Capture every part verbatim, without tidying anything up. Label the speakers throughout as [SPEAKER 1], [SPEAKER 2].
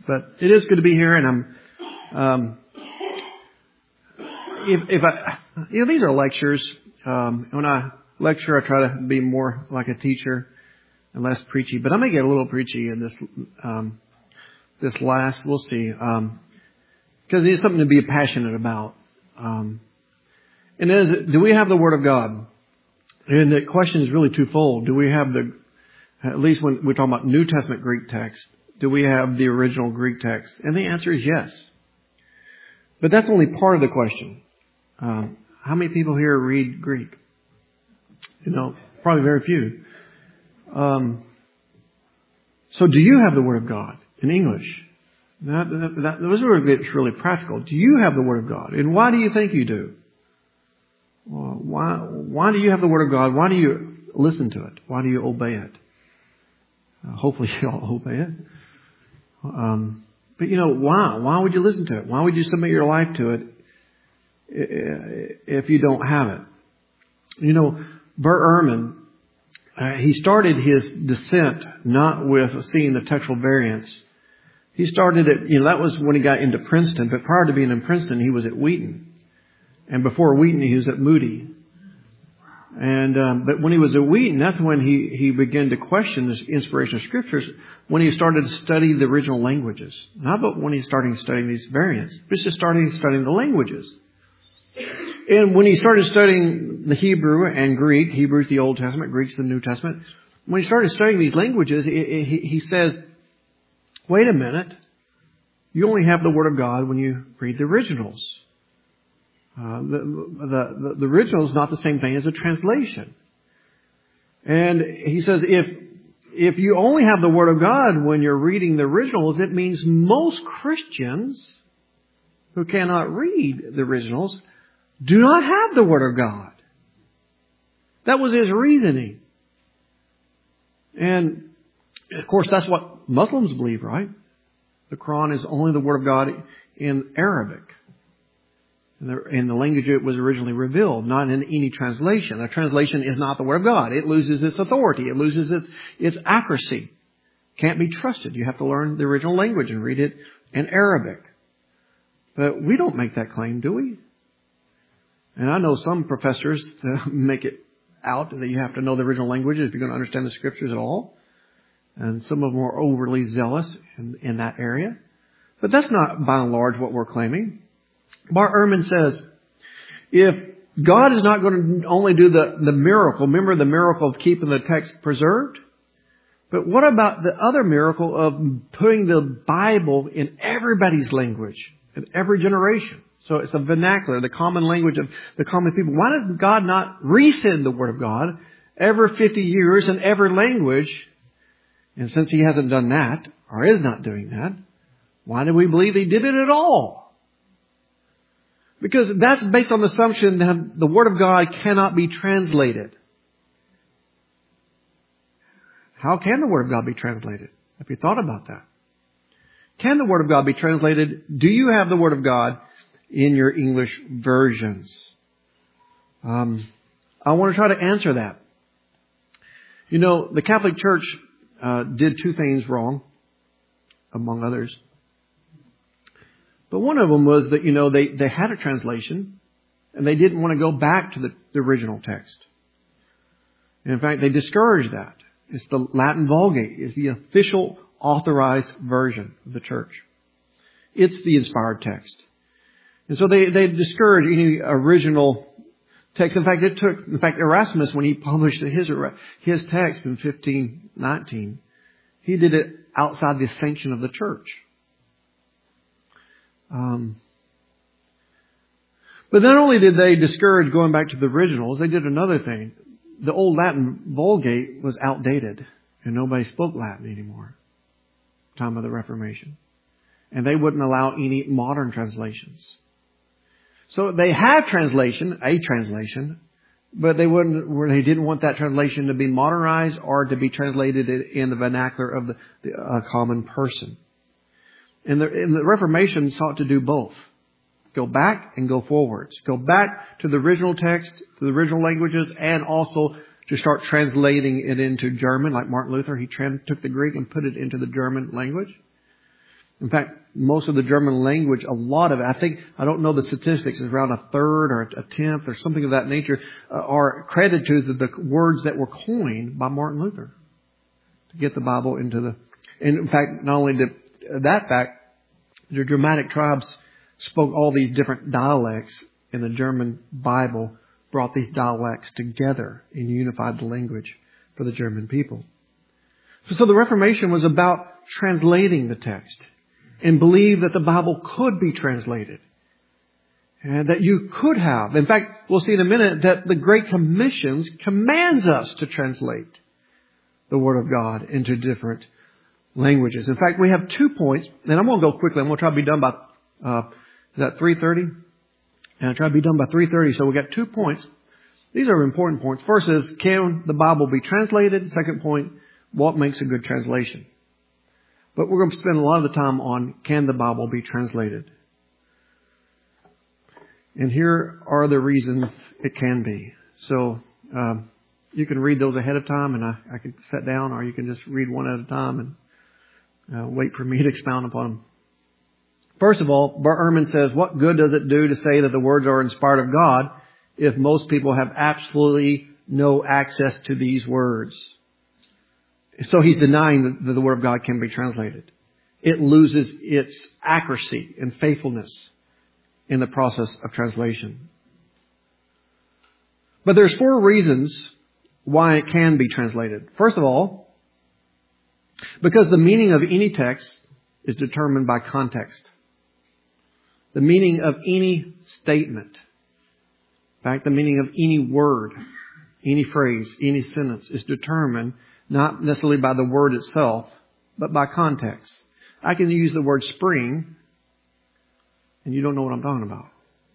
[SPEAKER 1] But it is good to be here, and I'm, um, if, if I, you know, these are lectures. Um, when I lecture, I try to be more like a teacher and less preachy. But I may get a little preachy in this, um, this last. We'll see, um, because it's something to be passionate about. Um, and is, do we have the Word of God? And the question is really twofold. Do we have the, at least when we're talking about New Testament Greek text, do we have the original Greek text? And the answer is yes. But that's only part of the question. Um, how many people here read Greek? You know, probably very few. Um, so do you have the Word of God in English? That, that, that, those are really practical. Do you have the Word of God? And why do you think you do? Well, why, why do you have the Word of God? Why do you listen to it? Why do you obey it? Uh, hopefully you all obey it. Um, but you know, why? Why would you listen to it? Why would you submit your life to it if you don't have it? You know, Bert Ehrman, uh, he started his descent not with seeing the textual variants. He started at, you know, that was when he got into Princeton, but prior to being in Princeton, he was at Wheaton. And before Wheaton, he was at Moody. And, um, but when he was at Wheaton, that's when he, he began to question the inspiration of scriptures, when he started to study the original languages. Not but when he started studying these variants, but just starting studying the languages. And when he started studying the Hebrew and Greek, Hebrew's the Old Testament, Greek's the New Testament. When he started studying these languages, it, it, he, he said, wait a minute, you only have the Word of God when you read the originals. Uh, the, the, the original is not the same thing as a translation. And he says if, if you only have the Word of God when you're reading the originals, it means most Christians who cannot read the originals do not have the Word of God. That was his reasoning. And of course that's what Muslims believe, right? The Quran is only the Word of God in Arabic. In the language it was originally revealed, not in any translation. A translation is not the Word of God. It loses its authority. It loses its, its accuracy. Can't be trusted. You have to learn the original language and read it in Arabic. But we don't make that claim, do we? And I know some professors make it out that you have to know the original language if you're going to understand the scriptures at all. And some of them are overly zealous in, in that area. But that's not by and large what we're claiming. Bart Ehrman says, if God is not going to only do the, the miracle, remember the miracle of keeping the text preserved? But what about the other miracle of putting the Bible in everybody's language, in every generation? So it's a vernacular, the common language of the common people. Why does God not resend the Word of God every fifty years in every language? And since He hasn't done that, or is not doing that, why do we believe He did it at all? Because that's based on the assumption that the Word of God cannot be translated. How can the Word of God be translated? Have you thought about that? Can the Word of God be translated? Do you have the Word of God in your English versions? Um, I want to try to answer that. You know, the Catholic Church uh, did two things wrong, among others. But one of them was that, you know, they, they had a translation and they didn't want to go back to the, the original text. And in fact, they discouraged that. It's the Latin Vulgate. It's the official authorized version of the church. It's the inspired text. And so they, they discouraged any original text. In fact, it took, in fact, Erasmus, when he published his, his text in fifteen nineteen, he did it outside the sanction of the church. Um, but not only did they discourage going back to the originals, they did another thing. The old Latin Vulgate was outdated and nobody spoke Latin anymore. Time of the Reformation. And they wouldn't allow any modern translations. So they had translation, a translation, but they wouldn't, they didn't want that translation to be modernized or to be translated in the vernacular of the, the uh, common person. And the, and the Reformation sought to do both. Go back and go forwards. Go back to the original text, to the original languages, and also to start translating it into German, like Martin Luther. He trans- took the Greek and put it into the German language. In fact, most of the German language, a lot of it, I think, I don't know the statistics, is around a third or a tenth or something of that nature, uh, are credited to the, the words that were coined by Martin Luther to get the Bible into the, and in fact, not only did that fact, the Germanic tribes spoke all these different dialects, and the German Bible brought these dialects together and unified the language for the German people. So the Reformation was about translating the text and believe that the Bible could be translated. And that you could have. In fact, we'll see in a minute that the Great Commissions commands us to translate the Word of God into different languages. In fact, we have two points, and I'm going to go quickly. I'm going to try to be done by, uh, is that three thirty? And I try to be done by three thirty, so we've got two points. These are important points. First is, can the Bible be translated? Second point, what makes a good translation? But we're going to spend a lot of the time on, can the Bible be translated? And here are the reasons it can be. So, um, you can read those ahead of time, and I, I can sit down, or you can just read one at a time and uh, wait for me to expound upon them. First of all, Bart Ehrman says, what good does it do to say that the words are inspired of God if most people have absolutely no access to these words? So he's denying that the Word of God can be translated. It loses its accuracy and faithfulness in the process of translation. But there's four reasons why it can be translated. First of all, because the meaning of any text is determined by context. The meaning of any statement, in fact, the meaning of any word, any phrase, any sentence is determined not necessarily by the word itself, but by context. I can use the word spring, and you don't know what I'm talking about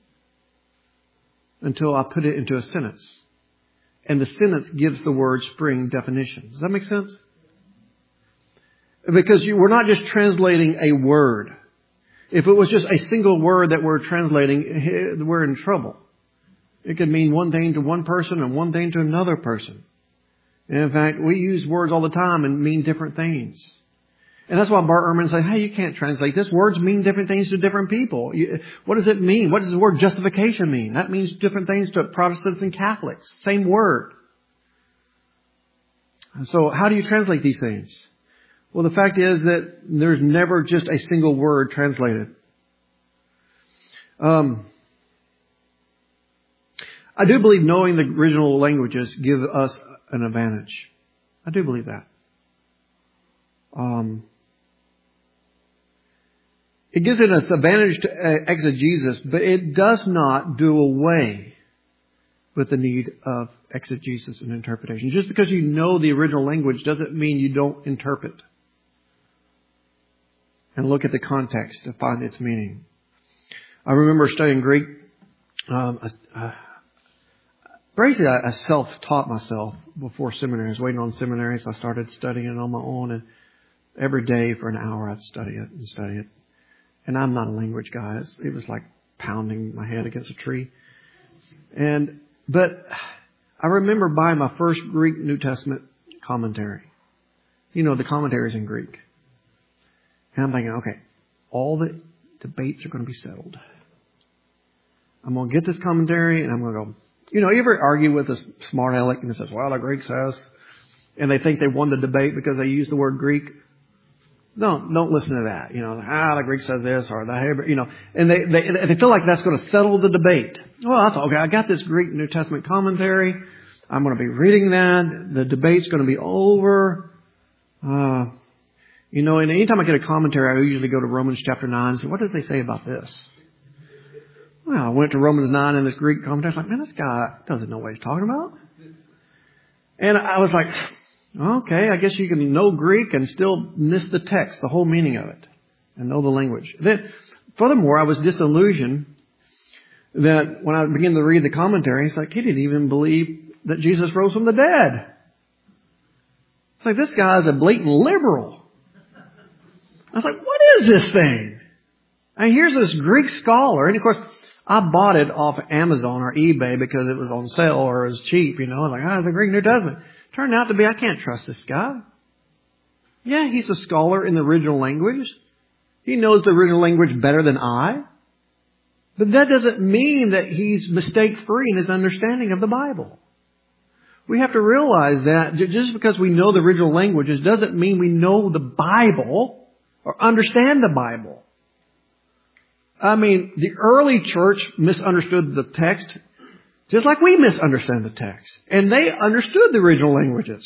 [SPEAKER 1] until I put it into a sentence. And the sentence gives the word spring definition. Does that make sense? Because you, we're not just translating a word. If it was just a single word that we're translating, we're in trouble. It could mean one thing to one person and one thing to another person. And in fact, we use words all the time and mean different things. And that's why Bart Ehrman said, hey, you can't translate this. Words mean different things to different people. You, what does it mean? What does the word justification mean? That means different things to Protestants and Catholics. Same word. And so how do you translate these things? Well, the fact is that there's never just a single word translated. Um, I do believe knowing the original languages give us an advantage. I do believe that. Um, it gives it an advantage to exegesis, but it does not do away with the need of exegesis and interpretation. Just because you know the original language doesn't mean you don't interpret and look at the context to find its meaning. I remember studying Greek. Um, uh, basically, I, I self-taught myself before seminary. I was waiting on seminary, so I started studying it on my own. And every day for an hour, I'd study it and study it. And I'm not a language guy. It was like pounding my head against a tree. And but I remember buying my first Greek New Testament commentary. You know, the commentary is in Greek. And I'm thinking, okay, all the debates are going to be settled. I'm going to get this commentary and I'm going to go, you know, you ever argue with a smart aleck and it says, well, the Greek says, and they think they won the debate because they used the word Greek? No, don't listen to that. You know, ah, the Greek says this or the Hebrew, you know, and they, they, they feel like that's going to settle the debate. Well, I thought, okay, I got this Greek New Testament commentary. I'm going to be reading that. The debate's going to be over. Uh, You know, and anytime I get a commentary, I usually go to Romans chapter nine and say, what does they say about this? Well, I went to Romans nine in this Greek commentary. I was like, man, this guy doesn't know what he's talking about. And I was like, okay, I guess you can know Greek and still miss the text, the whole meaning of it, and know the language. Then, furthermore, I was disillusioned that when I began to read the commentary, it's like, he didn't even believe that Jesus rose from the dead. It's like, this guy is a blatant liberal. I was like, what is this thing? And here's this Greek scholar. And of course, I bought it off Amazon or eBay because it was on sale or it was cheap, you know. I was like, ah, oh, it's a Greek New Testament. Turned out to be, I can't trust this guy. Yeah, he's a scholar in the original language. He knows the original language better than I. But that doesn't mean that he's mistake-free in his understanding of the Bible. We have to realize that just because we know the original languages doesn't mean we know the Bible or understand the Bible. I mean, the early church misunderstood the text just like we misunderstand the text. And they understood the original languages.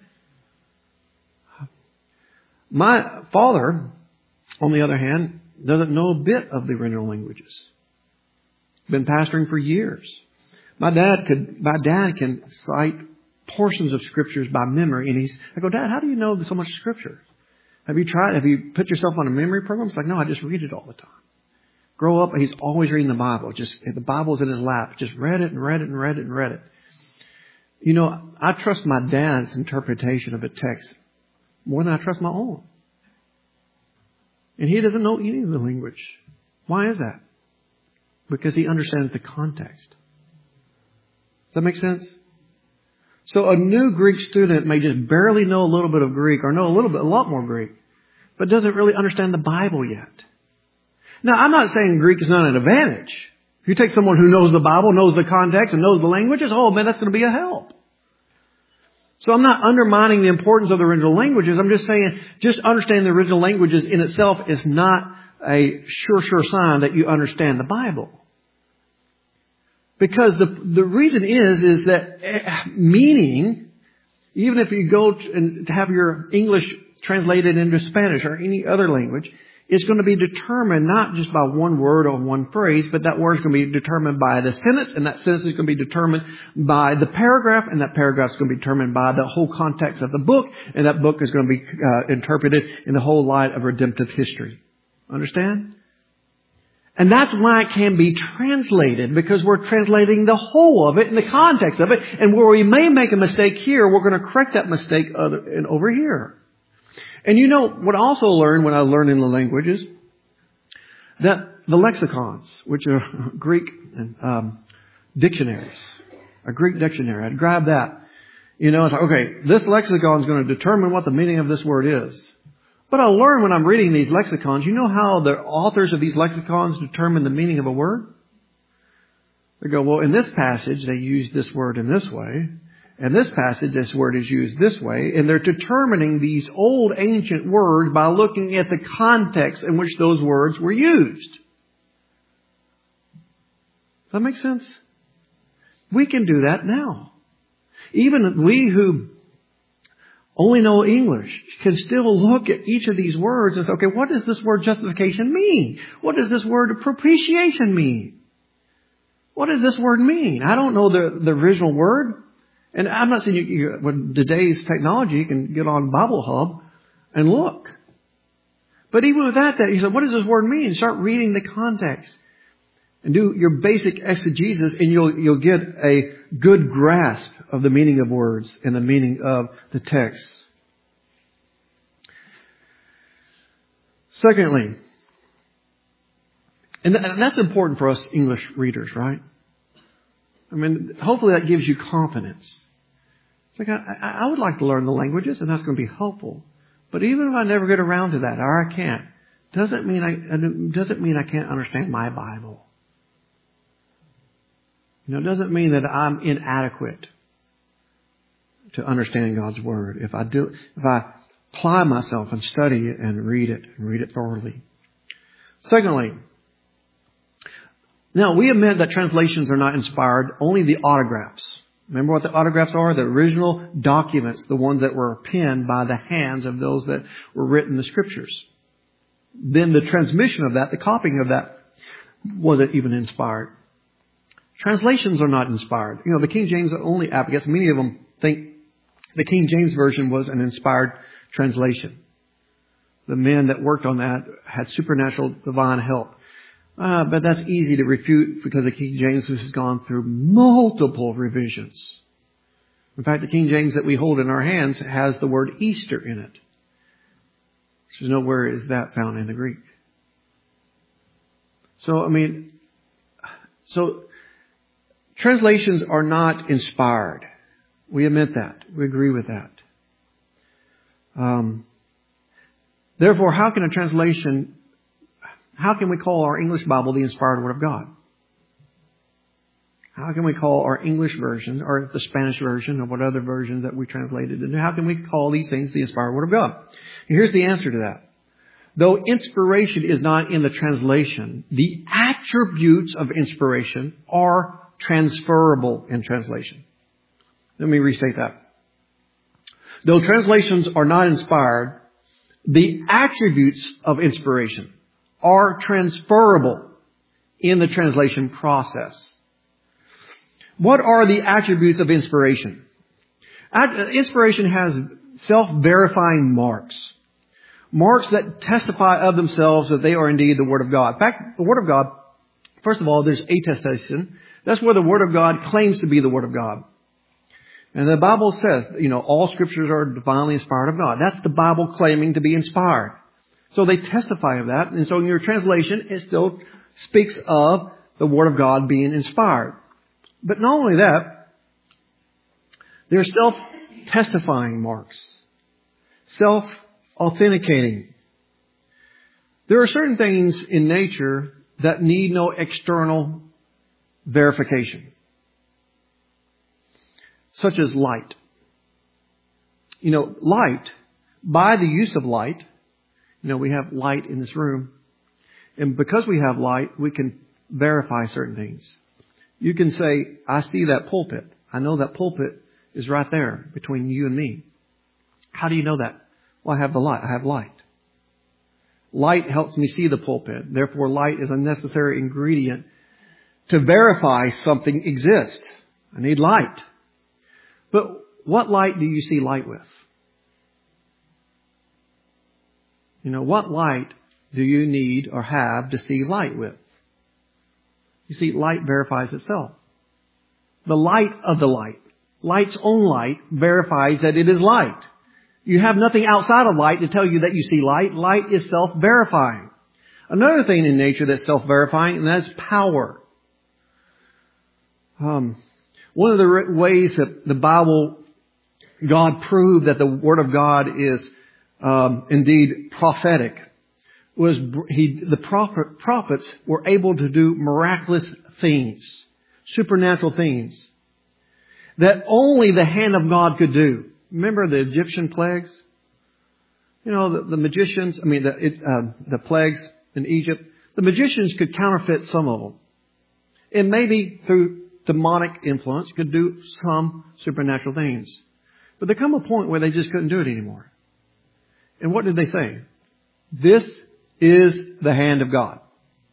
[SPEAKER 1] My father, on the other hand, doesn't know a bit of the original languages. Been pastoring for years. My dad could, my dad can cite portions of scriptures by memory, and he's, I go, Dad, how do you know so much scripture? Have you tried, have you put yourself on a memory program? It's like, no, I just read it all the time. Grow up, he's always reading the Bible. Just, the Bible's in his lap. Just read it and read it and read it and read it. You know, I trust my dad's interpretation of a text more than I trust my own. And he doesn't know any of the language. Why is that? Because he understands the context. Does that make sense? So a new Greek student may just barely know a little bit of Greek or know a little bit, a lot more Greek, but doesn't really understand the Bible yet. Now, I'm not saying Greek is not an advantage. If you take someone who knows the Bible, knows the context, and knows the languages, oh man, that's going to be a help. So I'm not undermining the importance of the original languages. I'm just saying just understanding the original languages in itself is not a sure, sure sign that you understand the Bible. Because the the reason is, is that meaning, even if you go to, and to have your English translated into Spanish or any other language, it's going to be determined not just by one word or one phrase, but that word is going to be determined by the sentence, and that sentence is going to be determined by the paragraph, and that paragraph is going to be determined by the whole context of the book, and that book is going to be uh, interpreted in the whole light of redemptive history. Understand? And that's why it can be translated, because we're translating the whole of it in the context of it. And where we may make a mistake here, we're going to correct that mistake other, over here. And you know what I also learned when I learned in the languages? That the lexicons, which are Greek um, dictionaries, a Greek dictionary, I'd grab that. You know, it's like, okay, this lexicon is going to determine what the meaning of this word is. But I learn when I'm reading these lexicons, you know how the authors of these lexicons determine the meaning of a word? They go, well, in this passage, they use this word in this way. In this passage, this word is used this way. And they're determining these old ancient words by looking at the context in which those words were used. Does that make sense? We can do that now. Even we who only know English can still look at each of these words and say, okay, what does this word justification mean? What does this word propitiation mean? What does this word mean? I don't know the, the original word. And I'm not saying you, you, with today's technology, you can get on Bible Hub and look. But even with that, that you say, what does this word mean? Start reading the context and do your basic exegesis, and you'll you'll get a good grasp of the meaning of words and the meaning of the text. Secondly, and, th- and that's important for us English readers, right? I mean, hopefully that gives you confidence. It's like, I, I would like to learn the languages, and that's going to be helpful. But even if I never get around to that, or I can't, doesn't mean I doesn't mean I can't understand my Bible. You know, it doesn't mean that I'm inadequate to understand God's Word. If I do, if I apply myself and study it and read it and read it thoroughly. Secondly, now we admit that translations are not inspired, only the autographs. Remember what the autographs are? The original documents, the ones that were penned by the hands of those that were written in the Scriptures. Then the transmission of that, the copying of that, wasn't even inspired. Translations are not inspired. You know, the King James only advocates, many of them think the King James Version was an inspired translation. The men that worked on that had supernatural divine help. Uh, but that's easy to refute because the King James has gone through multiple revisions. In fact, the King James that we hold in our hands has the word Easter in it. So nowhere is that found in the Greek. So, I mean, so translations are not inspired. We admit that. We agree with that. Um, therefore, how can a translation how can we call our English Bible the inspired Word of God? How can we call our English version or the Spanish version or what other version that we translated into? How can we call these things the inspired Word of God? And here's the answer to that. Though inspiration is not in the translation, the attributes of inspiration are transferable in translation. Let me restate that. Though translations are not inspired, the attributes of inspiration are transferable in the translation process. What are the attributes of inspiration? Inspiration has self-verifying marks. Marks that testify of themselves that they are indeed the Word of God. In fact, the Word of God, first of all, there's attestation. That's where the Word of God claims to be the Word of God. And the Bible says, you know, all Scriptures are divinely inspired of God. That's the Bible claiming to be inspired. So they testify of that. And so in your translation, it still speaks of the Word of God being inspired. But not only that, there are self-testifying marks. Self-authenticating. There are certain things in nature that need no external verification. Such as light. You know, light, by the use of light, you know, we have light in this room. And because we have light, we can verify certain things. You can say, I see that pulpit. I know that pulpit is right there between you and me. How do you know that? Well, I have the light. I have light. Light helps me see the pulpit. Therefore, light is a necessary ingredient to verify something exists. I need light. But what light do you see light with? You know, what light do you need or have to see light with? You see, light verifies itself. The light of the light, light's own light, verifies that it is light. You have nothing outside of light to tell you that you see light. Light is self-verifying. Another thing in nature that's self-verifying, and that's power. Um, one of the ways that the Bible, God proved that the Word of God is um, indeed prophetic, was he the prophet, prophets were able to do miraculous things, supernatural things that only the hand of God could do. Remember the Egyptian plagues? You know, the, the magicians, I mean, the, it, uh, the plagues in Egypt, the magicians could counterfeit some of them. And maybe through demonic influence could do some supernatural things. But there come a point where they just couldn't do it anymore. And what did they say? This is the hand of God.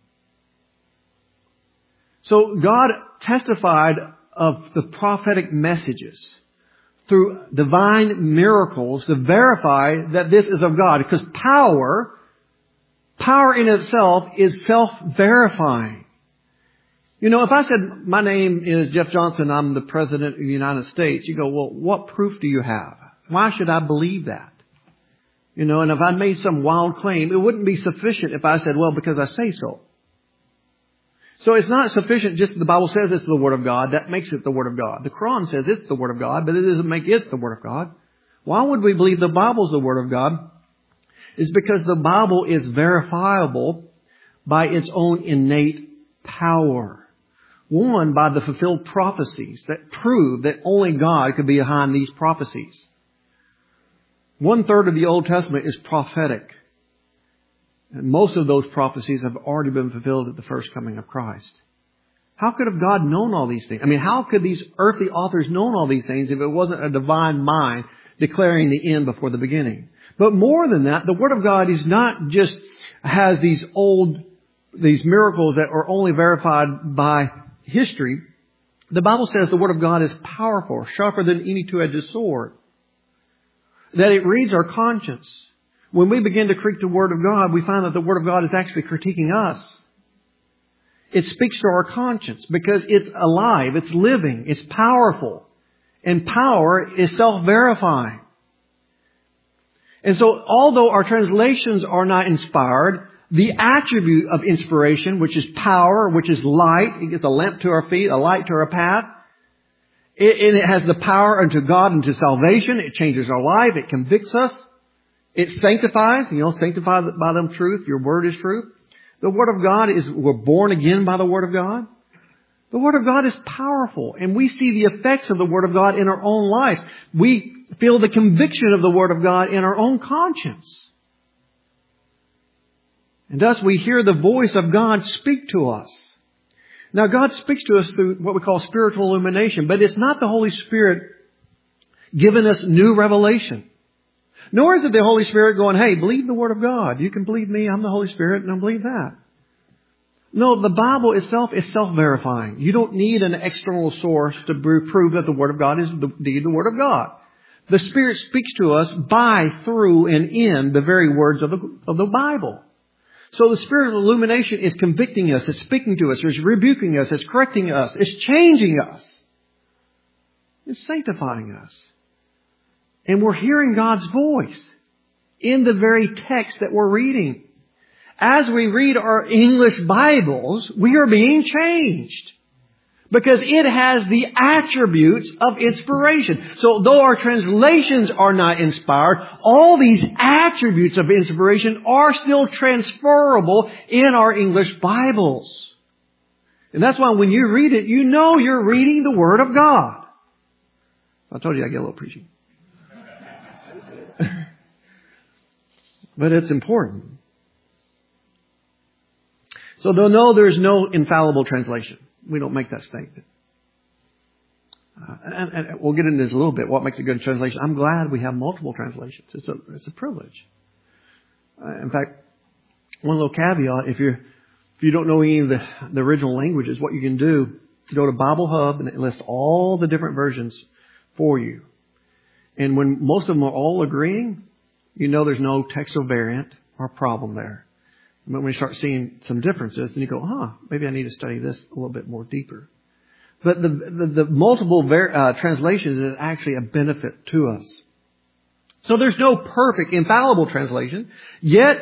[SPEAKER 1] So God testified of the prophetic messages through divine miracles to verify that this is of God. Because power, power in itself is self-verifying. You know, if I said, my name is Jeff Johnson, I'm the President of the United States, you go, well, what proof do you have? Why should I believe that? You know, and if I made some wild claim, it wouldn't be sufficient if I said, well, because I say so. So it's not sufficient just the Bible says it's the Word of God. That makes it the Word of God. The Quran says it's the Word of God, but it doesn't make it the Word of God. Why would we believe the Bible is the Word of God? It's because the Bible is verifiable by its own innate power. One, by the fulfilled prophecies that prove that only God could be behind these prophecies. One third of the Old Testament is prophetic. And most of those prophecies have already been fulfilled at the first coming of Christ. How could have God known all these things? I mean, how could these earthly authors known all these things if it wasn't a divine mind declaring the end before the beginning? But more than that, the Word of God is not just has these old, these miracles that are only verified by history. The Bible says the Word of God is powerful, sharper than any two-edged sword. That it reads our conscience. When we begin to critique the Word of God, we find that the Word of God is actually critiquing us. It speaks to our conscience because it's alive, it's living, it's powerful. And power is self-verifying. And so although our translations are not inspired, the attribute of inspiration, which is power, which is light, it gets a lamp to our feet, a light to our path. It, and it has the power unto God and to salvation. It changes our life. It convicts us. It sanctifies, you know, sanctified by them truth. Your word is truth. The Word of God is, we're born again by the Word of God. The Word of God is powerful, and we see the effects of the Word of God in our own lives. We feel the conviction of the Word of God in our own conscience. And thus we hear the voice of God speak to us. Now God speaks to us through what we call spiritual illumination, but it's not the Holy Spirit giving us new revelation. Nor is it the Holy Spirit going, hey, believe the Word of God. You can believe me, I'm the Holy Spirit, and I believe that. No, the Bible itself is self-verifying. You don't need an external source to prove that the Word of God is indeed the Word of God. The Spirit speaks to us by, through, and in the very words of the, of the Bible. So the Spirit of illumination is convicting us, it's speaking to us, it's rebuking us, it's correcting us, it's changing us. It's sanctifying us. And we're hearing God's voice in the very text that we're reading. As we read our English Bibles, we are being changed. Because it has the attributes of inspiration. So though our translations are not inspired, all these attributes of inspiration are still transferable in our English Bibles. And that's why when you read it, you know you're reading the Word of God. I told you I get a little preaching. But it's important. So they'll know there's no infallible translation. We don't make that statement. Uh, and, and we'll get into this a little bit. What makes a good translation? I'm glad we have multiple translations. It's a, it's a privilege. Uh, in fact, one little caveat, if you're, if you don't know any of the, the original languages, what you can do, go to Bible Hub and it lists all the different versions for you. And when most of them are all agreeing, you know there's no textual variant or problem there. When we start seeing some differences, then you go, huh, maybe I need to study this a little bit more deeper. But the the, the multiple ver- uh, translations is actually a benefit to us. So there's no perfect, infallible translation. Yet,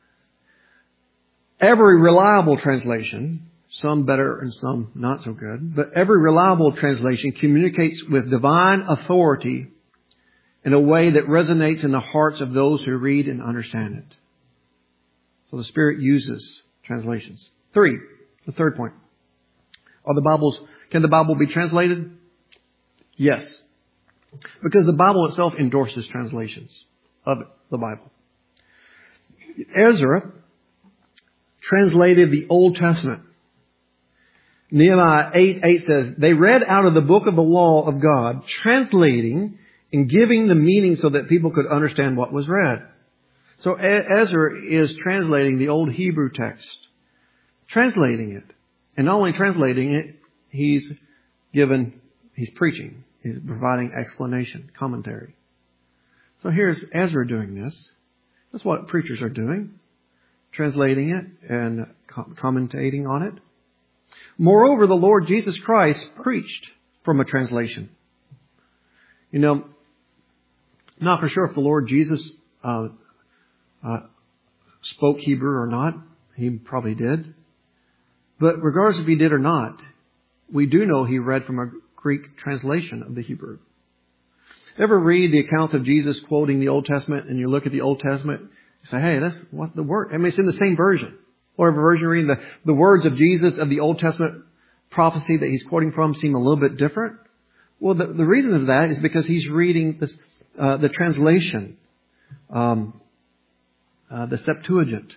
[SPEAKER 1] every reliable translation, some better and some not so good, but every reliable translation communicates with divine authority in a way that resonates in the hearts of those who read and understand it. So the Spirit uses translations. Three, the third point. Are the Bibles, can the Bible be translated? Yes. Because the Bible itself endorses translations of the Bible. Ezra translated the Old Testament. Nehemiah eight eight says, they read out of the book of the law of God, translating and giving the meaning so that people could understand what was read. So Ezra is translating the old Hebrew text, translating it. And not only translating it, he's given, he's preaching. He's providing explanation, commentary. So here's Ezra doing this. That's what preachers are doing. Translating it and commentating on it. Moreover, the Lord Jesus Christ preached from a translation. You know, not for sure if the Lord Jesus uh, Uh, spoke Hebrew or not. He probably did. But regardless if he did or not, we do know he read from a Greek translation of the Hebrew. Ever read the account of Jesus quoting the Old Testament and you look at the Old Testament, you say, hey, that's what the word, I mean, it's in the same version. Whatever version you're reading, the, the words of Jesus of the Old Testament prophecy that he's quoting from seem a little bit different. Well, the, the reason of that is because he's reading this, uh, the translation, um, Uh, the Septuagint,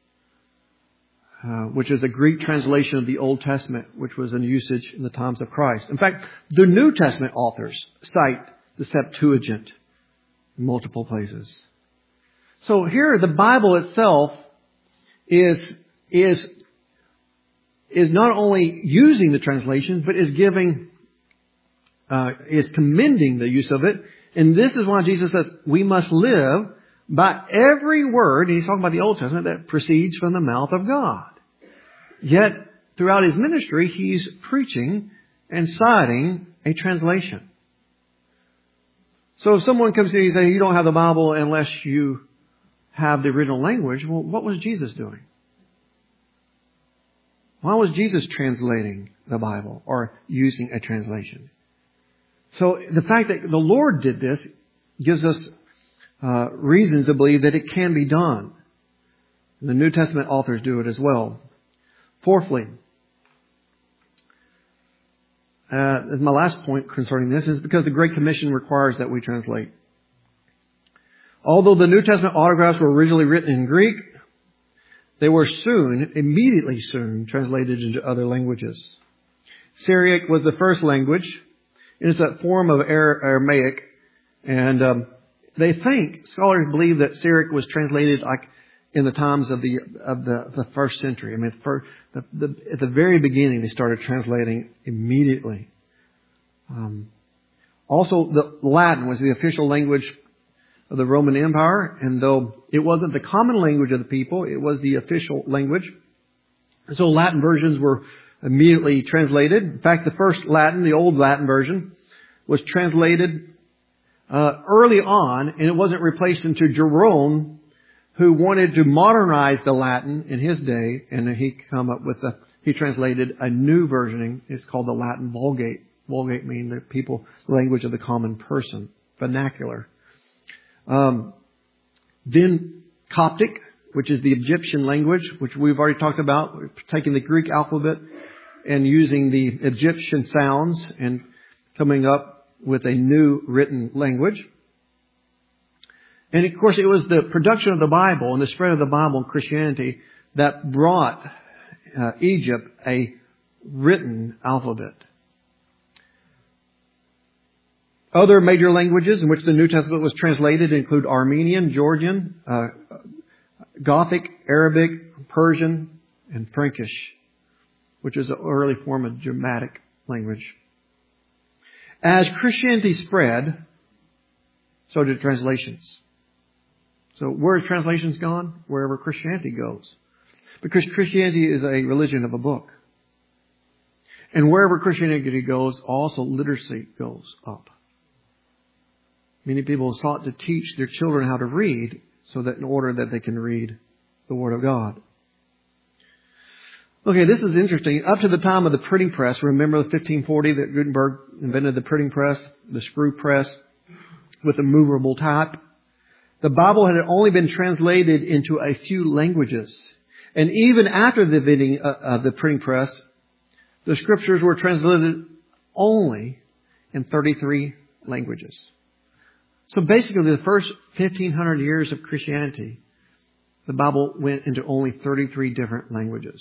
[SPEAKER 1] uh, which is a Greek translation of the Old Testament, which was in usage in the times of Christ. In fact, the New Testament authors cite the Septuagint in multiple places. So here, the Bible itself is is is not only using the translations, but is giving uh, is commending the use of it. And this is why Jesus says we must live by every word, and he's talking about the Old Testament, that proceeds from the mouth of God. Yet, throughout his ministry, he's preaching and citing a translation. So if someone comes to you and says, you don't have the Bible unless you have the original language, well, what was Jesus doing? Why was Jesus translating the Bible or using a translation? So the fact that the Lord did this gives us Uh, reasons to believe that it can be done. And the New Testament authors do it as well. Fourthly, uh, my last point concerning this is because the Great Commission requires that we translate. Although the New Testament autographs were originally written in Greek, they were soon, immediately soon, translated into other languages. Syriac was the first language. It is a form of Aramaic. And um, they think, scholars believe that Syriac was translated like in the times of the of the, the first century. I mean, for the, the, at the very beginning, they started translating immediately. Um, also, the Latin was the official language of the Roman Empire, and though it wasn't the common language of the people, it was the official language. So Latin versions were immediately translated. In fact, the first Latin, the old Latin version, was translated uh, early on, and it wasn't replaced until Jerome, who wanted to modernize the Latin in his day, and he come up with a, he translated a new versioning. It's called the Latin Vulgate. Vulgate meaning the people, language of the common person, vernacular. Um, then Coptic, which is the Egyptian language, which we've already talked about, taking the Greek alphabet and using the Egyptian sounds and coming up with a new written language. And of course, it was the production of the Bible and the spread of the Bible and Christianity that brought uh, Egypt a written alphabet. Other major languages in which the New Testament was translated include Armenian, Georgian, uh, Gothic, Arabic, Persian, and Frankish, which is an early form of Germanic language. As Christianity spread, so did translations. So where have translations gone? Wherever Christianity goes. Because Christianity is a religion of a book. And wherever Christianity goes, also literacy goes up. Many people sought to teach their children how to read so that in order that they can read the Word of God. Okay, this is interesting. Up to the time of the printing press, remember the fifteen forty that Gutenberg invented the printing press, the screw press with a movable type. The Bible had only been translated into a few languages. And even after the inventing of the printing press, the scriptures were translated only in thirty-three languages. So basically, the first fifteen hundred years of Christianity, the Bible went into only thirty-three different languages.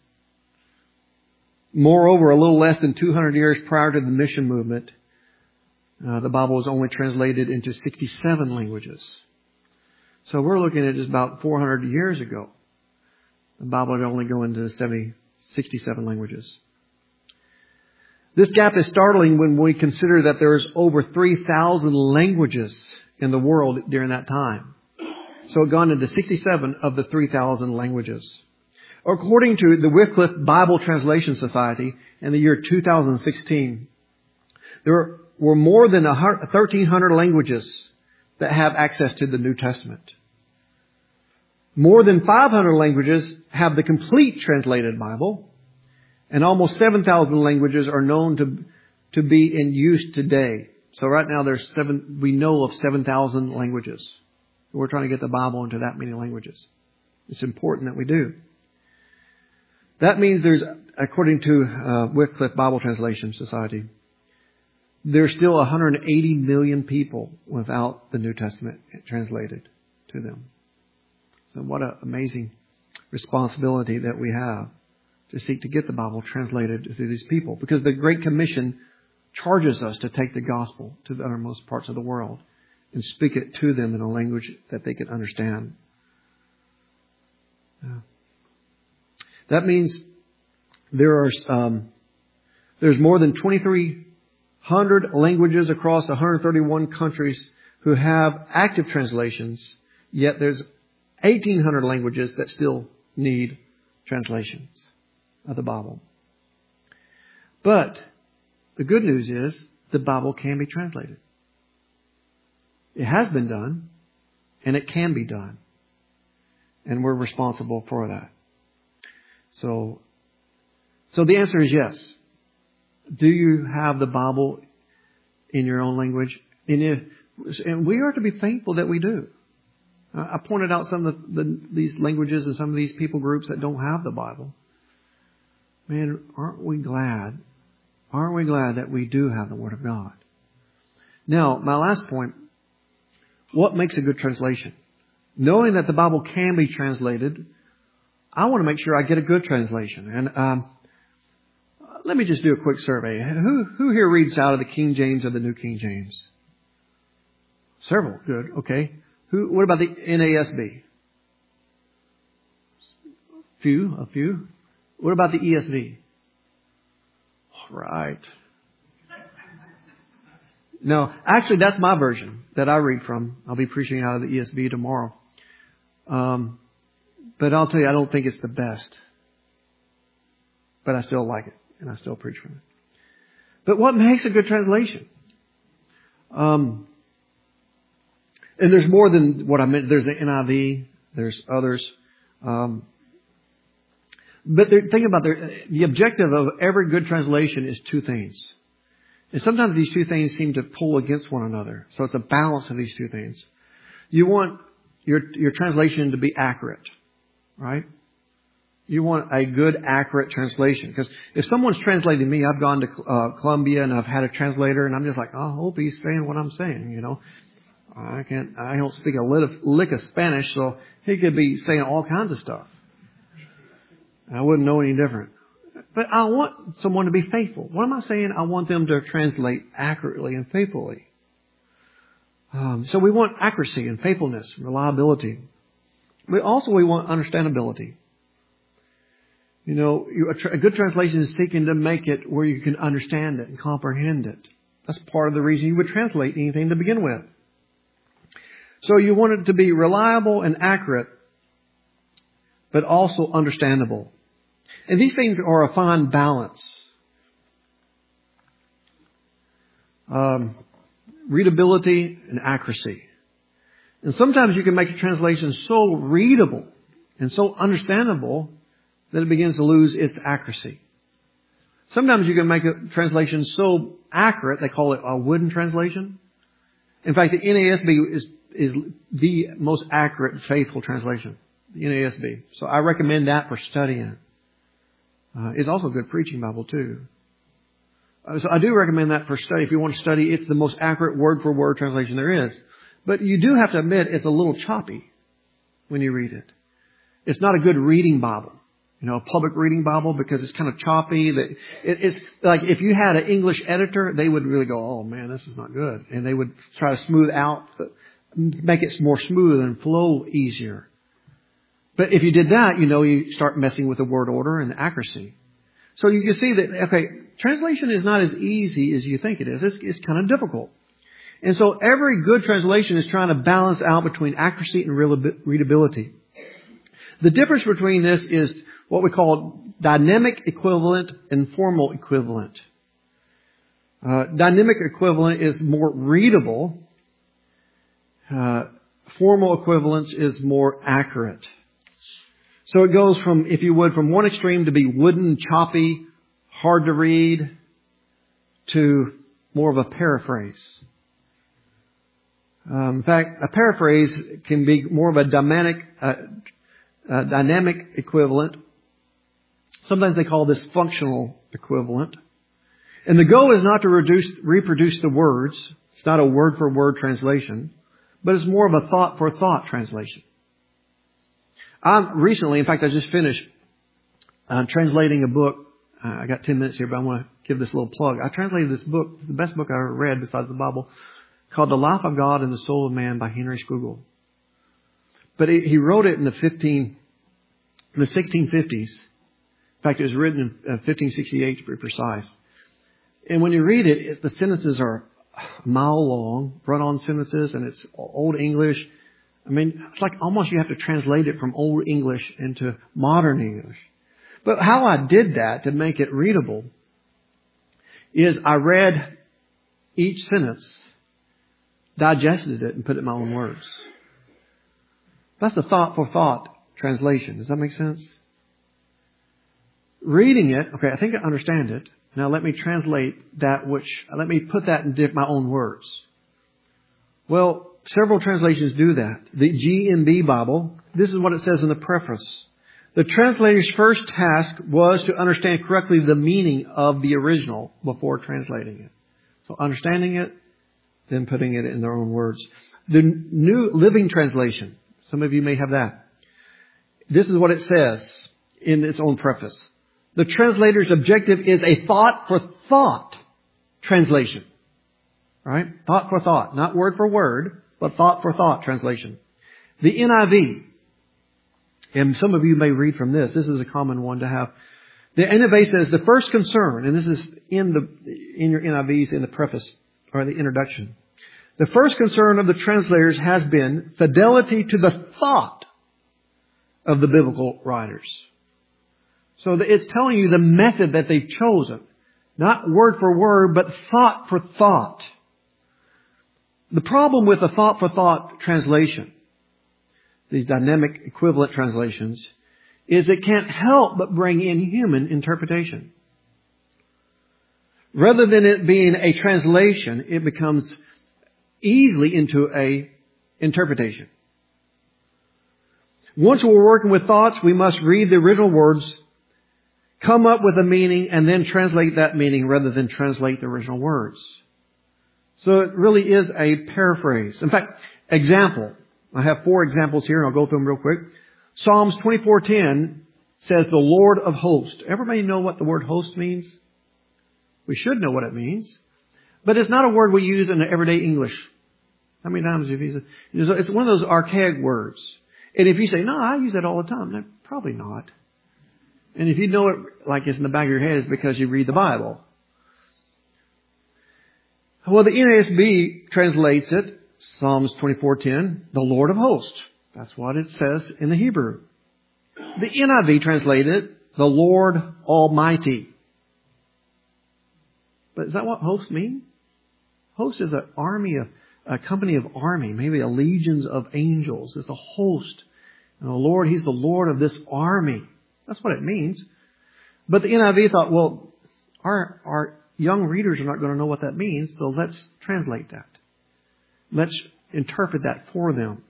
[SPEAKER 1] Moreover, a little less than two hundred years prior to the mission movement, uh, the Bible was only translated into sixty-seven languages. So we're looking at just about four hundred years ago. The Bible would only go into seventy, sixty-seven languages. This gap is startling when we consider that there's over three thousand languages in the world during that time. So it gone into sixty-seven of the three thousand languages. According to the Wycliffe Bible Translation Society in the year two thousand sixteen, there were more than thirteen hundred languages that have access to the New Testament. More than five hundred languages have the complete translated Bible. And almost seven thousand languages are known to, to be in use today. So right now there's seven, we know of seven thousand languages. We're trying to get the Bible into that many languages. It's important that we do. That means there's, according to uh, Wycliffe Bible Translation Society, there's still one hundred eighty million people without the New Testament translated to them. So what an amazing responsibility that we have to seek to get the Bible translated to these people. Because the Great Commission charges us to take the gospel to the uttermost parts of the world and speak it to them in a language that they can understand. Yeah. That means there are um, there's more than twenty-three hundred languages across one hundred thirty-one countries who have active translations, yet there's eighteen hundred languages that still need translations of the Bible. But the good news is the Bible can be translated. It has been done, and it can be done. And we're responsible for that. So, so the answer is yes. Do you have the Bible in your own language? And, if, and we are to be thankful that we do. Uh, I pointed out some of the, the, these languages and some of these people groups that don't have the Bible. Man, aren't we glad? Aren't we glad that we do have the Word of God? Now, my last point, what makes a good translation? Knowing that the Bible can be translated, I want to make sure I get a good translation. And um, let me just do a quick survey. Who, who here reads out of the King James or the New King James? Several. Good. Okay. Who? What about the N A S B? Few. A few. What about the E S V? Right. No, actually, that's my version that I read from. I'll be preaching out of the E S V tomorrow. Um, but I'll tell you, I don't think it's the best. But I still like it, and I still preach from it. But what makes a good translation? Um, and there's more than what I meant. There's the N I V. There's others. Um, but the thing about the, the objective of every good translation is two things. And sometimes these two things seem to pull against one another. So it's a balance of these two things. You want your, your translation to be accurate, right? You want a good, accurate translation. Because if someone's translating me, I've gone to uh, Columbia and I've had a translator and I'm just like, oh, I hope he's saying what I'm saying, you know. I can't, I don't speak a lick of, lick of Spanish, so he could be saying all kinds of stuff. I wouldn't know any different. But I want someone to be faithful. What am I saying? I want them to translate accurately and faithfully. Um, so we want accuracy and faithfulness, reliability. But also we want understandability. You know, a, tra- a good translation is seeking to make it where you can understand it and comprehend it. That's part of the reason you would translate anything to begin with. So you want it to be reliable and accurate, but also understandable. And these things are a fine balance. Um, readability and accuracy. And sometimes you can make a translation so readable and so understandable that it begins to lose its accuracy. Sometimes you can make a translation so accurate, they call it a wooden translation. In fact, the N A S B is, is the most accurate and faithful translation. The N A S B. So I recommend that for studying. Uh, it's also a good preaching Bible too. Uh, so I do recommend that for study. If you want to study, it's the most accurate word for word translation there is. But you do have to admit it's a little choppy when you read it. It's not a good reading Bible. You know, a public reading Bible, because it's kind of choppy. That it, it's like if you had an English editor, they would really go, oh man, this is not good. And they would try to smooth out, make it more smooth and flow easier. But if you did that, you know, you start messing with the word order and the accuracy. So you can see that, okay, translation is not as easy as you think it is. It's, it's kind of difficult. And so every good translation is trying to balance out between accuracy and readability. The difference between this is what we call dynamic equivalent and formal equivalent. Uh, dynamic equivalent is more readable. Uh, formal equivalence is more accurate. So it goes from, if you would, from one extreme to be wooden, choppy, hard to read, to more of a paraphrase. Um, in fact, a paraphrase can be more of a dynamic, uh, uh, dynamic equivalent. Sometimes they call this functional equivalent. And the goal is not to reduce, reproduce the words. It's not a word-for-word translation, but it's more of a thought-for-thought translation. I recently, in fact, I just finished uh, translating a book. Uh, I got ten minutes here, but I want to give this little plug. I translated this book, the best book I ever read besides the Bible, called The Life of God and the Soul of Man by Henry Scougal. But it, he wrote it in the fifteen, in the sixteen fifties. In fact, it was written in fifteen sixty-eight to be precise. And when you read it, it the sentences are a mile long, run-on sentences, and it's Old English. I mean, it's like almost you have to translate it from Old English into modern English. But how I did that to make it readable is I read each sentence, digested it, and put it in my own words. That's the thought-for-thought translation. Does that make sense? Reading it, okay, I think I understand it. Now let me translate that which, let me put that in my own words. Well, several translations do that. The G M B Bible, this is what it says in the preface. The translator's first task was to understand correctly the meaning of the original before translating it. So understanding it, then putting it in their own words. The New Living Translation, some of you may have that. This is what it says in its own preface. The translator's objective is a thought for thought translation. Right? Thought for thought. Not word for word, but thought for thought translation. The N I V. And some of you may read from this. This is a common one to have. The N I V says the first concern, and this is in the in your N I Vs in the preface or the introduction. The first concern of the translators has been fidelity to the thought of the biblical writers. So it's telling you the method that they've chosen. Not word for word, but thought for thought. The problem with the thought for thought translation, these dynamic equivalent translations, is it can't help but bring in human interpretation. Rather than it being a translation, it becomes easily into a interpretation. Once we're working with thoughts, we must read the original words, come up with a meaning, and then translate that meaning rather than translate the original words. So it really is a paraphrase. In fact, example. I have four examples here, and I'll go through them real quick. Psalms twenty-four ten says, the Lord of hosts. Everybody know what the word host means? We should know what it means. But it's not a word we use in everyday English. How many times have you used it? It's one of those archaic words. And if you say, no, I use that all the time, then probably not. And if you know it like it's in the back of your head, it's because you read the Bible. Well, the N A S B translates it, Psalms twenty-four ten, the Lord of hosts. That's what it says in the Hebrew. The N I V translated it, the Lord Almighty. But is that what host mean? Host is an army of, a company of army, maybe a legions of angels. It's a host. And the Lord, He's the Lord of this army. That's what it means. But the N I V thought, well, our, our young readers are not going to know what that means, so let's translate that. Let's interpret that for them.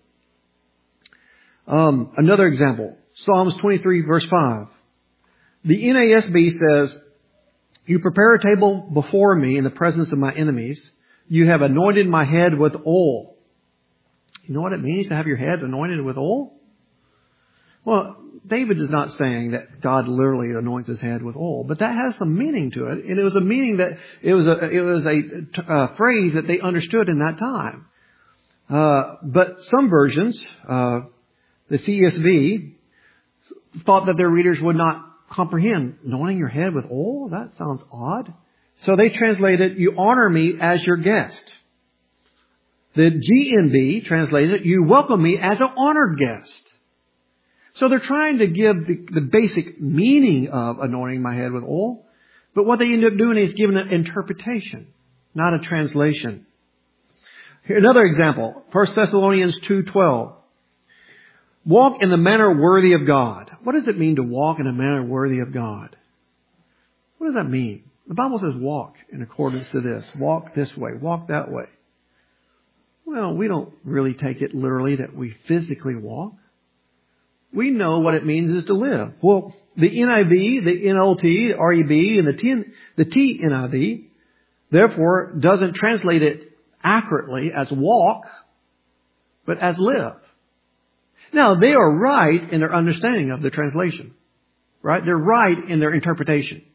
[SPEAKER 1] Um, another example, Psalms twenty-three verse five. The N A S B says, you prepare a table before me in the presence of my enemies. You have anointed my head with oil. You know what it means to have your head anointed with oil? Well, David is not saying that God literally anoints his head with oil, but that has some meaning to it. And it was a meaning that it was a, it was a, a phrase that they understood in that time. Uh, but some versions, uh, the C S V, thought that their readers would not comprehend anointing your head with oil. That sounds odd. So they translated, you honor me as your guest. The G N B translated, you welcome me as an honored guest. So they're trying to give the, the basic meaning of anointing my head with oil. But what they end up doing is giving an interpretation, not a translation. Here, another example, First Thessalonians two twelve. Walk in the manner worthy of God. What does it mean to walk in a manner worthy of God? What does that mean? The Bible says walk in accordance to this. Walk this way. Walk that way. Well, we don't really take it literally that we physically walk. We know what it means is to live. Well, the N I V, the N L T, R E B, and the T, the T N I V, therefore, doesn't translate it accurately as walk, but as live. Now, they are right in their understanding of the translation. Right? They're right in their interpretation.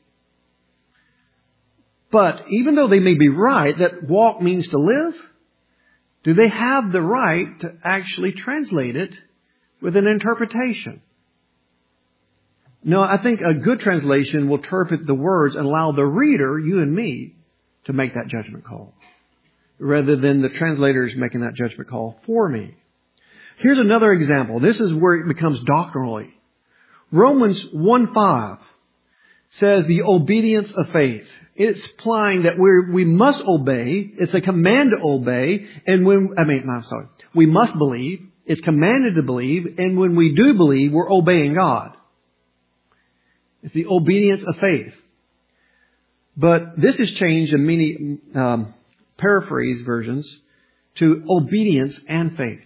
[SPEAKER 1] But even though they may be right that walk means to live, do they have the right to actually translate it with an interpretation? No, I think a good translation will interpret the words and allow the reader, you and me, to make that judgment call, rather than the translators making that judgment call for me. Here's another example. This is where it becomes doctrinally. Romans one five says the obedience of faith. It's implying that we we must obey. It's a command to obey. And when, I mean, I'm sorry, we must believe. It's commanded to believe. And when we do believe, we're obeying God. It's the obedience of faith. But this is changed in many um, paraphrase versions to obedience and faith.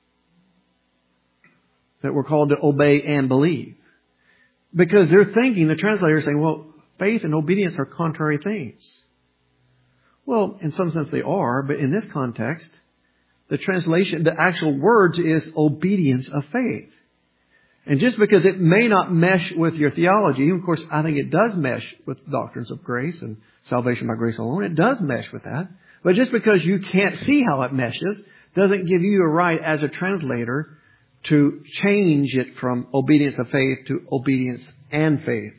[SPEAKER 1] That we're called to obey and believe. Because they're thinking, the translator is saying, well, faith and obedience are contrary things. Well, in some sense they are, but in this context, the translation, the actual words is obedience of faith. And just because it may not mesh with your theology, of course, I think it does mesh with doctrines of grace and salvation by grace alone. It does mesh with that. But just because you can't see how it meshes doesn't give you a right as a translator to change it from obedience of faith to obedience and faith.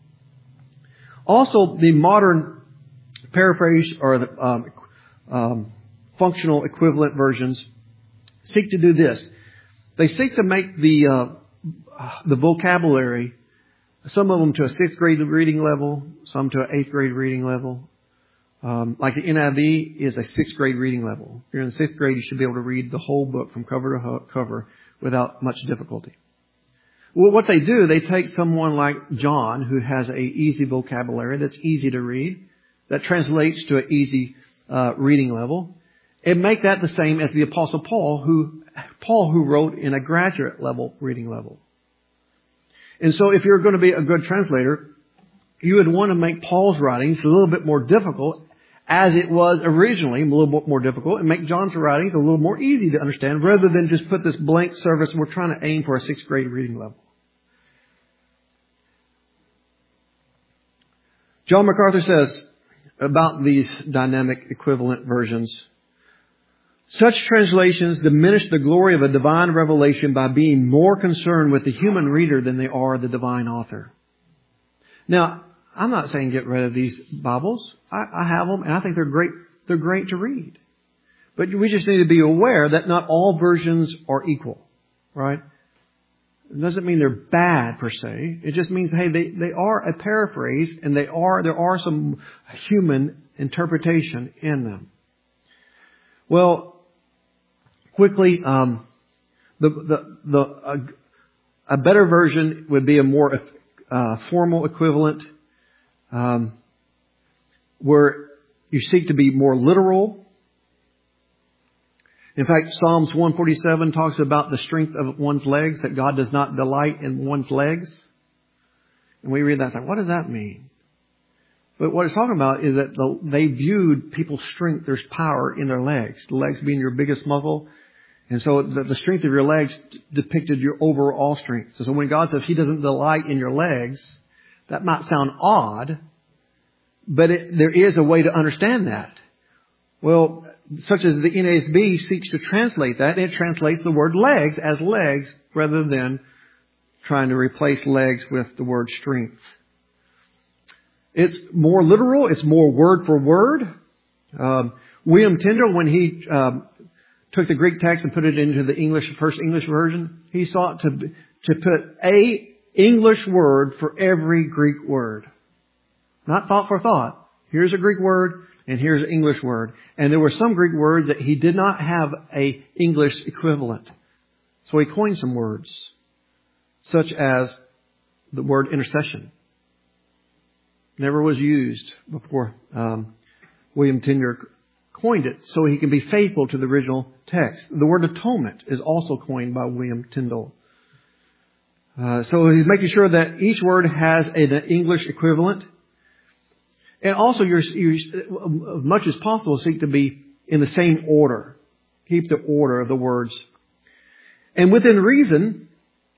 [SPEAKER 1] Also, the modern paraphrase or the um, um, functional equivalent versions seek to do this. They seek to make the uh, the vocabulary, some of them to a sixth grade reading level, some to an eighth grade reading level. Um, like the N I V is a sixth grade reading level. If you're in the sixth grade, you should be able to read the whole book from cover to cover without much difficulty. Well, what they do, they take someone like John, who has a easy vocabulary that's easy to read, that translates to an easy uh, reading level, and make that the same as the Apostle Paul, who Paul who wrote in a graduate level reading level. And so, if you're going to be a good translator, you would want to make Paul's writings a little bit more difficult, as it was originally, a little bit more difficult, and make John's writings a little more easy to understand, rather than just put this blank surface. We're trying to aim for a sixth grade reading level. John MacArthur says about these dynamic equivalent versions, such translations diminish the glory of a divine revelation by being more concerned with the human reader than they are the divine author. Now, I'm not saying get rid of these Bibles. I, I have them, and I think they're great. They're great to read. But we just need to be aware that not all versions are equal, right? It doesn't mean they're bad per se. It just means, hey, they, they are a paraphrase, and they are there are some human interpretation in them. Well, quickly, um, the the the a, a better version would be a more uh, formal equivalent. Um, where you seek to be more literal. In fact, Psalms one forty-seven talks about the strength of one's legs, that God does not delight in one's legs. And we read that and say, what does that mean? But what it's talking about is that the, they viewed people's strength, there's power in their legs, the legs being your biggest muscle. And so the, the strength of your legs depicted your overall strength. So, so when God says He doesn't delight in your legs, that might sound odd, but it, there is a way to understand that. Well, such as the N A S B seeks to translate that, it translates the word legs as legs rather than trying to replace legs with the word strength. It's more literal. It's more word for word. Um, William Tyndale, when he um, took the Greek text and put it into the English, first English version, he sought to to put a English word for every Greek word. Not thought for thought. Here's a Greek word and here's an English word. And there were some Greek words that he did not have a English equivalent. So he coined some words, such as the word intercession. Never was used before um, William Tyndale coined it, so he can be faithful to the original text. The word atonement is also coined by William Tyndale. Uh, so he's making sure that each word has an English equivalent. And also, you're, you're, as much as possible, seek to be in the same order. Keep the order of the words. And within reason,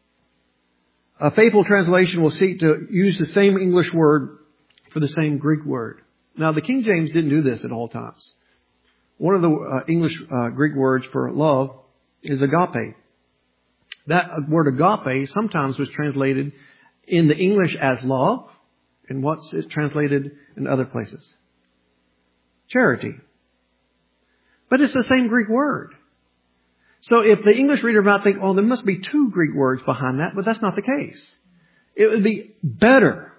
[SPEAKER 1] a faithful translation will seek to use the same English word for the same Greek word. Now, the King James didn't do this at all times. One of the uh, English uh, Greek words for love is agape. That word agape sometimes was translated in the English as love, and what's it translated in other places? Charity. But it's the same Greek word. So if the English reader might think, oh, there must be two Greek words behind that, but that's not the case. It would be better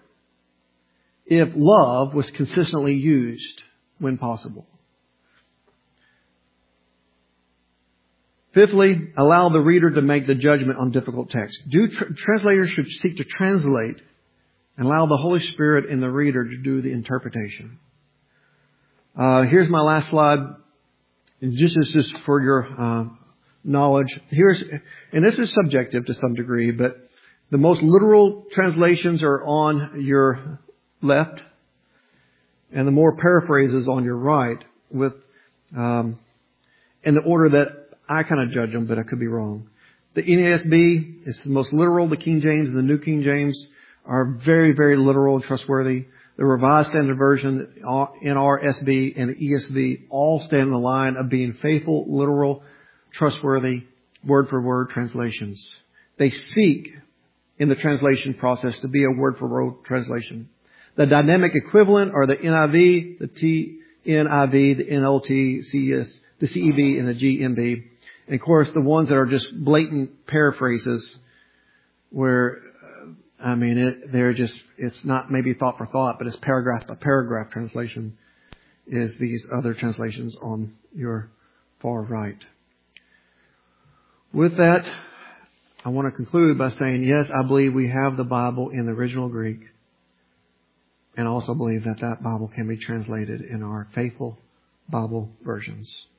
[SPEAKER 1] if love was consistently used when possible. Fifthly, allow the reader to make the judgment on difficult text. Do tr- translators should seek to translate and allow the Holy Spirit and the reader to do the interpretation. Uh, here's my last slide. And just as just for your uh, knowledge, here's, and this is subjective to some degree, but the most literal translations are on your left, and the more paraphrases on your right, with um, in the order that I kind of judge them, but I could be wrong. The N A S B is the most literal. The King James and the New King James are very, very literal and trustworthy. The Revised Standard Version, N R S B, and the E S V all stand in the line of being faithful, literal, trustworthy, word-for-word translations. They seek in the translation process to be a word-for-word translation. The dynamic equivalent are the N I V, the T N I V, the N L T, C E S, the C E V, and the G M B. And of course, the ones that are just blatant paraphrases where, I mean, it, they're just, it's not maybe thought for thought, but it's paragraph by paragraph translation is these other translations on your far right. With that, I want to conclude by saying, yes, I believe we have the Bible in the original Greek, and I also believe that that Bible can be translated in our faithful Bible versions.